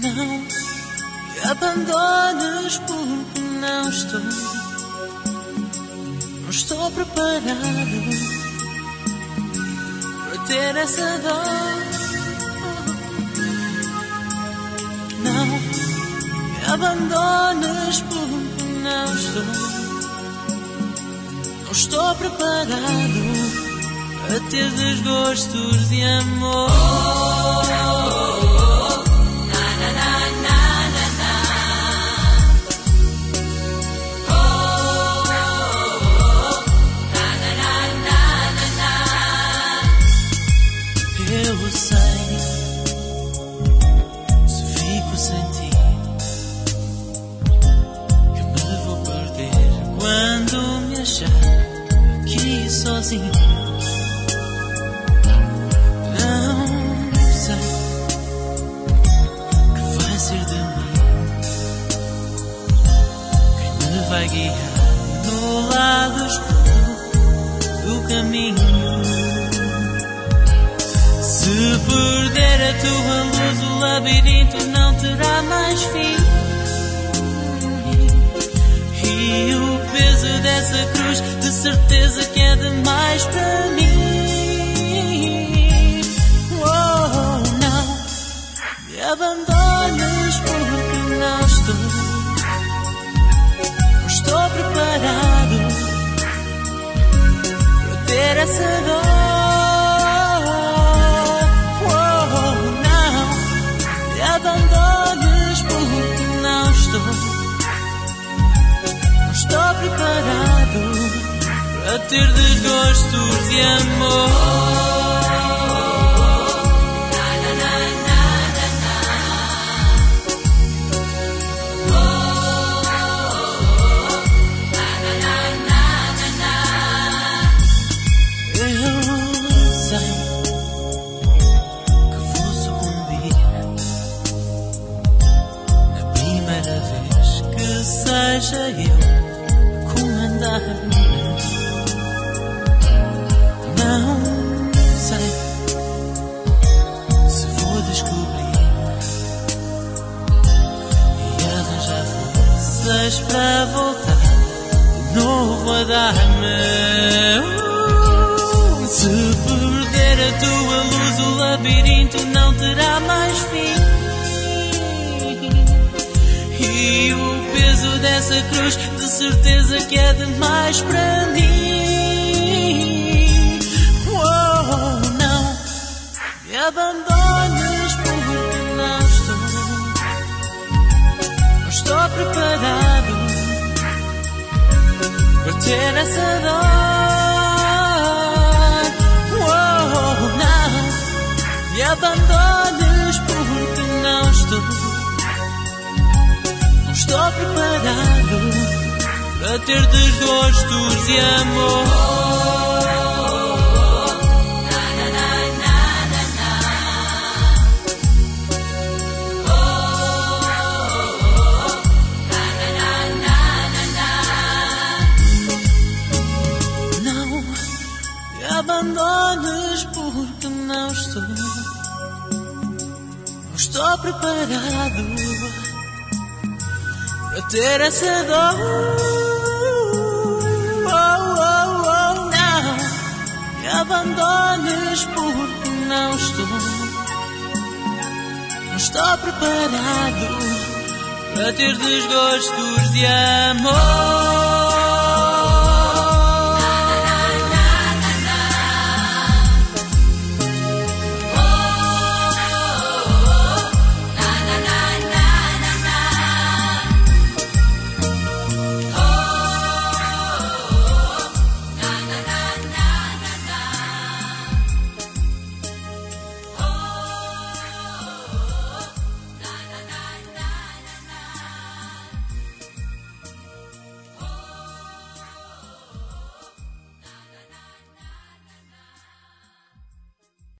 Não me abandones porque não estou preparado para ter essa dor. Não me abandones porque não estou preparado para ter desgostos de amor. Eu sei, se fico sem ti, que me vou perder quando me achar aqui sozinho. Não sei que vai ser de mim, quem me vai guiar no lado escuro do caminho. Se perder a tua luz, o labirinto não terá mais fim. E o peso dessa cruz, de certeza que é demais para mim. Oh, não me abandones porque não estou preparado para ter essa dor. Abandones porque não estou preparado para ter desgostos de amor. Seja eu a comandar-me. Não sei se vou descobrir e arranjar forças para voltar de novo a dar-me. Se perder a tua luz, o labirinto não terá mais fim. E o peso dessa cruz, de certeza que é demais para mim. Oh, não me abandones porque não estou preparado para ter essa dor. Oh, não me abandones porque não estou preparado para ter desgostos de amor. Não me abandones porque não estou preparado para ter essa dor. Não me abandones porque não estou preparado para ter desgostos de amor.